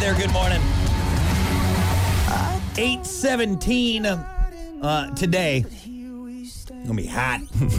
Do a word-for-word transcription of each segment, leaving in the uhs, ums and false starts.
there. Good morning. eight seventeen uh, today. It's going to be hot.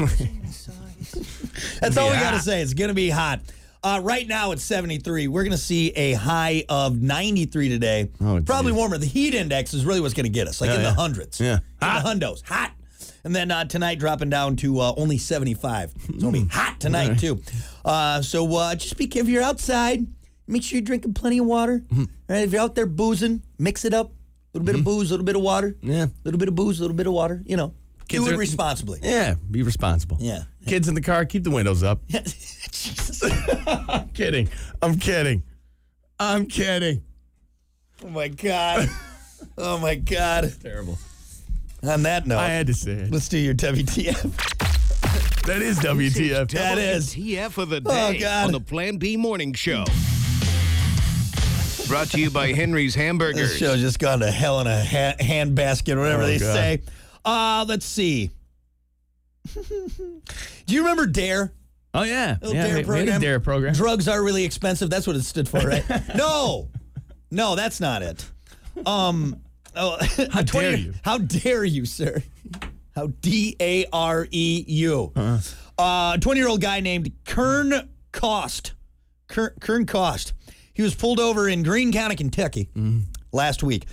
That's all we got to say. It's going to be hot. Uh, right now it's seventy-three. We're going to see a high of ninety-three today. Oh, probably geez. warmer. The heat index is really what's going to get us, like yeah, in yeah. the hundreds. Yeah. In hot. the hundos. Hot. And then uh, tonight dropping down to uh, only seventy-five. It's going to be hot tonight, right. too. Uh, so uh, just be careful. If you're outside, make sure you're drinking plenty of water. Mm-hmm. Right? If you're out there boozing, mix it up. A little bit mm-hmm. of booze, a little bit of water. Yeah. A little bit of booze, a little bit of water. You know, Kids do it are, responsibly. Yeah, be responsible. Yeah. Kids in the car, keep the windows up. Jesus. I'm kidding. I'm kidding. I'm kidding. Oh, my God. Oh, my God. That's terrible. On that note, I had to say it. Let's do your W T F. That is W T F. That is. W T F of the day oh, God. on the Plan B Morning Show. Brought to you by Henry's Hamburgers. This show's just gone to hell in a ha- hand basket, whatever oh, they God. say. Uh, let's see. Do you remember DARE? Oh, yeah. Little yeah, DARE we, program. We had a DARE program. Drugs are really expensive. That's what it stood for, right? no. No, that's not it. Um, oh, how twenty, dare you? How dare you, sir? How D A R E U. Uh-huh. Uh, a twenty-year-old guy named Kern Cost. Kern, Kern Cost. He was pulled over in Greene County, Kentucky mm. last week.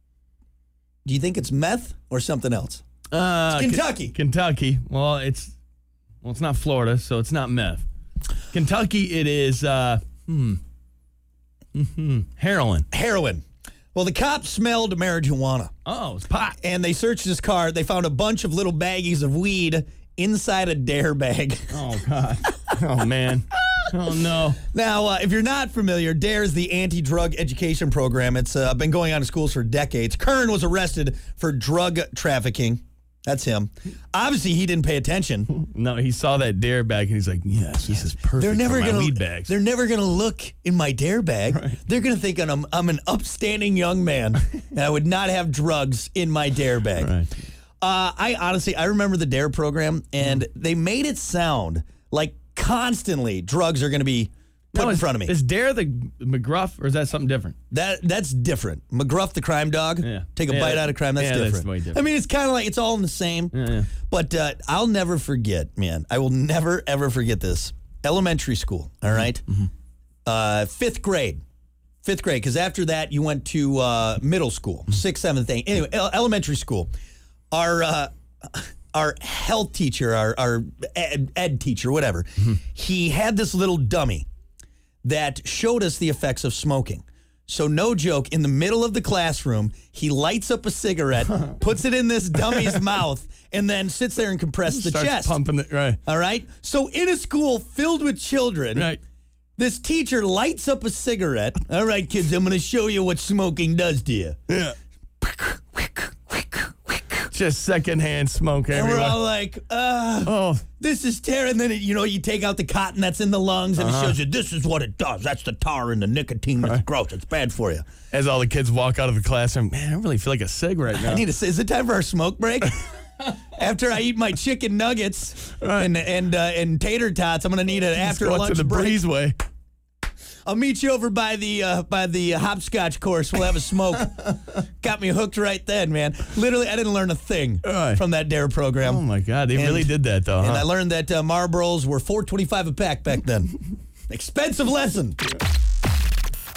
Do you think it's meth or something else? Uh, it's Kentucky. K- Kentucky. Well, it's well, it's not Florida, so it's not meth. Kentucky, it is uh, hmm, mm-hmm, heroin. Heroin. Well, the cops smelled marijuana. Oh, it's pot. And they searched his car. They found a bunch of little baggies of weed inside a DARE bag. Oh, God. Oh, man. Oh, no. Now, uh, if you're not familiar, DARE is the anti-drug education program. It's uh, been going on in schools for decades. Kern was arrested for drug trafficking. That's him. Obviously, he didn't pay attention. No, he saw that DARE bag, and he's like, yes, this is perfect they're never for my gonna, weed bags. They're never going to look in my DARE bag. Right. They're going to think I'm, I'm an upstanding young man, and I would not have drugs in my DARE bag. Right. Uh, I honestly, I remember the DARE program, and mm. they made it sound like constantly drugs are going to be put no, in is, front of me. Is DARE the McGruff, or is that something different? That That's different. McGruff the crime dog. Yeah. Take a yeah, bite out of crime. That's, yeah, different. that's way different. I mean, it's kind of like, it's all in the same. Yeah, yeah. But uh, I'll never forget, man. I will never, ever forget this. Elementary school, all right? Mm-hmm. Uh, fifth grade. Fifth grade, because after that, you went to uh, middle school, mm-hmm. sixth, seventh, eighth. Anyway, elementary school. Our... Uh, Our health teacher, our, our ed, ed teacher, whatever, mm-hmm. he had this little dummy that showed us the effects of smoking. So no joke, in the middle of the classroom, he lights up a cigarette, puts it in this dummy's mouth, and then sits there and compresses the Starts chest. pumping it, right. All right? So in a school filled with children, right. this teacher lights up a cigarette. All right, kids, I'm going to show you what smoking does to you. Yeah. Just secondhand smoke everywhere. And we're all like, uh, oh, this is terrible. And then, it, you know, you take out the cotton that's in the lungs and uh-huh. it shows you this is what it does. That's the tar and the nicotine. It's right. gross. It's bad for you. As all the kids walk out of the classroom, man, I really feel like a cig right now. I need to say, is it time for our smoke break? After I eat my chicken nuggets right. and and uh, and tater tots, I'm going to need an after lunch to the break. breezeway. I'll meet you over by the uh, by the hopscotch course. We'll have a smoke. Got me hooked right then, man. Literally, I didn't learn a thing right. from that DARE program. Oh, my God. They and, really did that, though, And huh? I learned that uh, Marlboros were four twenty-five a pack back then. Expensive lesson.